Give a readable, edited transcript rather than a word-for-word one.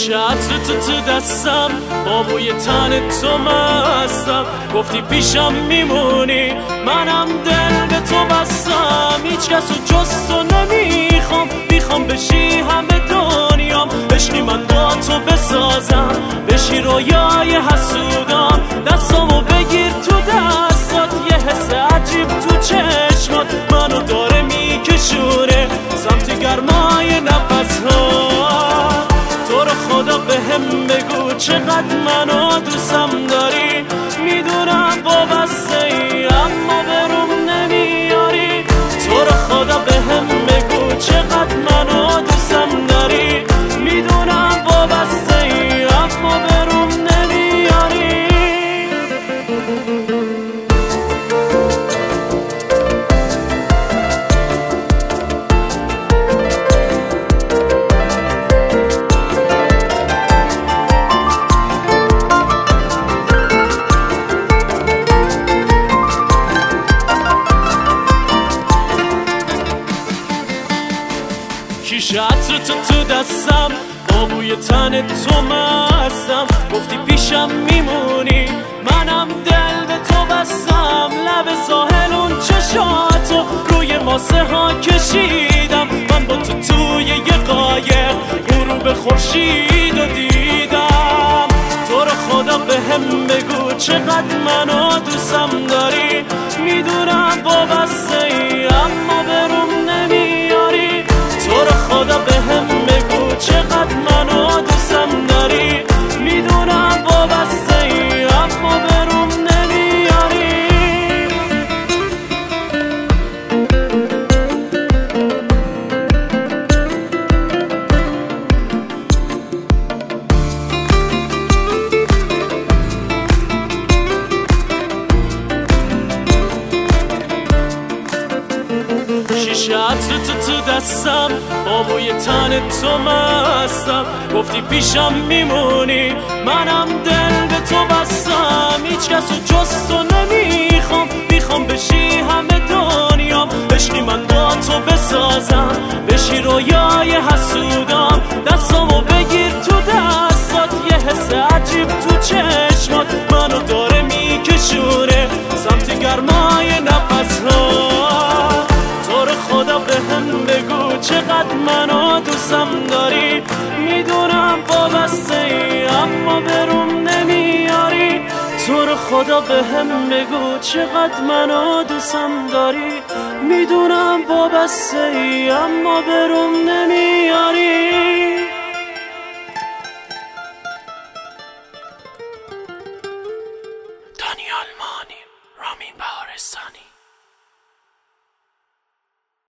شیشه عطر تو دستم، با بوی تن تو مستم. گفتی پیشم میمونی، منم دل به تو بستم. هیچ کسو جز تو نمیخوام، میخوام بشی همه دنیام. عشقی من با تو بسازم، بشی رویای حسودام. دستامو بگیر تو دستات، یه حس عجیب تو چشمات منو داره میکشونه سمت گرمای نفسها. تو رو خدا بهم بگو چقدر منو دوستم داری. میدونم وابسته ای اما بروم نمیاری. تو رو خدا بهم بگو چقدر منو دوستم داری. میدونم وابسته ای اما بروم نمیاری. شیشه عطر تو دستم، با بوی تن تو مستم. گفتی پیشم میمونی، منم دل به تو بستم. لب ساحل اون چشاتو روی ماسه ها کشیدم. من با تو توی یه قایق غروب خورشید رو دیدم. تو رو خدا بهم بگو چقدر منو دوستم داری. میدونم وابسته ای اما بروم نمیاری. تو رو خدا بهم بگو چقدر منو دوستم داری. میدونم وابسته ای اما بروم نمیاری. شیشه عطر تو دستم، با بوی تن تو مستم. گفتی پیشم میمونی، منم دل به تو بستم. هیچ کسو جز تو نمیخوام، میخوام بشی همه دنیام. عشقی من با تو بسازم، بشی رویای حسودام. دستامو بگیر تو دستات، یه حس عجیب تو چشمات منو داره میکشونه سمت گرمای نفسها. تو رو خدا بهم بگو چقدر منو دوستم داری. میدونم وابسته ای اما بروم نمیاری. تو رو خدا بهم بگو چقدر منو دوستم داری. میدونم وابسته ای اما بروم نمیاری. دانیال مانی، رامین بهارستانی.